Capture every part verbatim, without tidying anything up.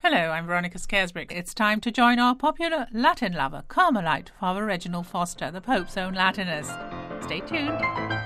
Hello, I'm Veronica Scaresbrick. It's time to join our popular Latin lover, Carmelite, Father Reginald Foster, the Pope's own Latinist. Stay tuned.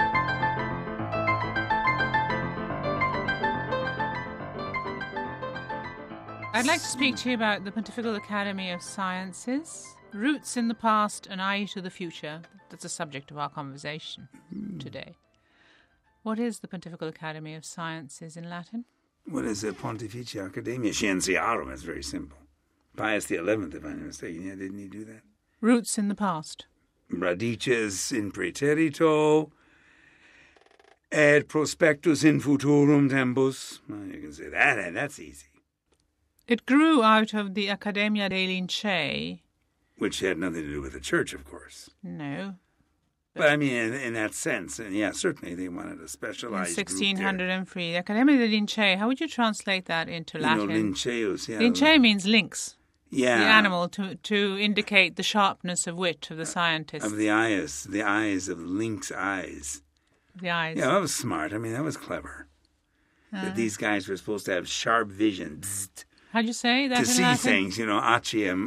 I'd like to speak to you about the Pontifical Academy of Sciences. Roots in the past, an eye to the future. That's the subject of our conversation mm. today. What is the Pontifical Academy of Sciences in Latin? What is it? Pontificia Academia Scientiarum. It's very simple. Pius the eleventh, if I'm not mistaken. Yeah, didn't he do that? Roots in the past. Radices in praeterito, et prospectus in futurum tempus. Well, you can say that, and that's easy. It grew out of the Accademia dei Lincei. Which had nothing to do with the church, of course. No. But, but I mean, in, in that sense, and yeah, certainly they wanted a specialized in sixteen oh three, the Accademia dei Lincei, how would you translate that into Latin? You know, Linceus, yeah. Lincei means lynx. Yeah. The animal, to to indicate the sharpness of wit of the scientist. Of the eyes, the eyes of lynx eyes. The eyes. Yeah, that was smart. I mean, that was clever. Uh, that these guys were supposed to have sharp vision. Bzzzt, how'd you say that to in see Latin? Things, you know, aciem,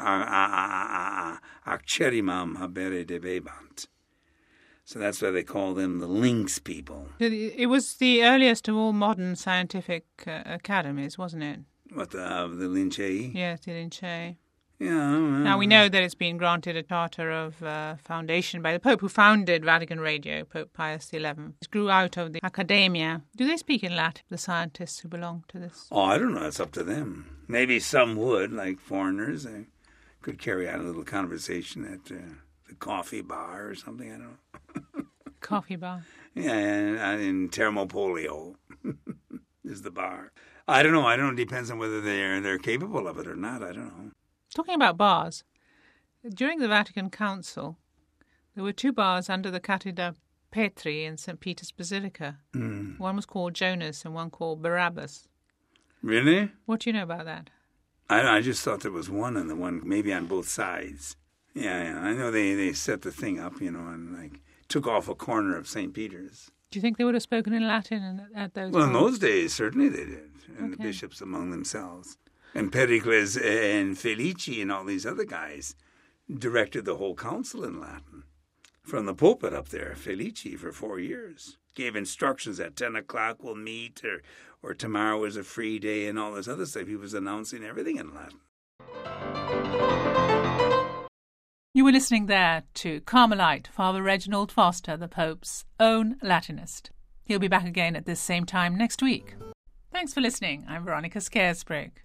accerimam habere debebant. So that's why they call them the lynx people. It was the earliest of all modern scientific uh, academies, wasn't it? What, the, uh, the Lincei? Yes, the Lincei. Yeah. Now, we know that it's been granted a charter of uh, foundation by the Pope who founded Vatican Radio, Pope Pius the eleventh. It grew out of the Accademia. Do they speak in Latin, the scientists who belong to this? Oh, I don't know. It's up to them. Maybe some would, like foreigners. They could carry on a little conversation at uh, the coffee bar or something. I don't know. Coffee bar? Yeah, in, in Termopolio is the bar. I don't know. I don't know. It depends on whether they're, they're capable of it or not. I don't know. Talking about bars, during the Vatican Council, there were two bars under the Cattedra Petri in Saint Peter's Basilica. Mm. One was called Jonas and one called Barabbas. Really? What do you know about that? I, I just thought there was one and the one maybe on both sides. Yeah, yeah. I know they, they set the thing up, you know, and like took off a corner of Saint Peter's. Do you think they would have spoken in Latin at those Well, bars? in those days, certainly they did, and okay. the bishops among themselves. And Pericles and Felici and all these other guys directed the whole council in Latin. From the pulpit up there, Felici, for four years. Gave instructions at ten o'clock we'll meet, or, or tomorrow is a free day, and all this other stuff. He was announcing everything in Latin. You were listening there to Carmelite, Father Reginald Foster, the Pope's own Latinist. He'll be back again at this same time next week. Thanks for listening. I'm Veronica Scaresbrick.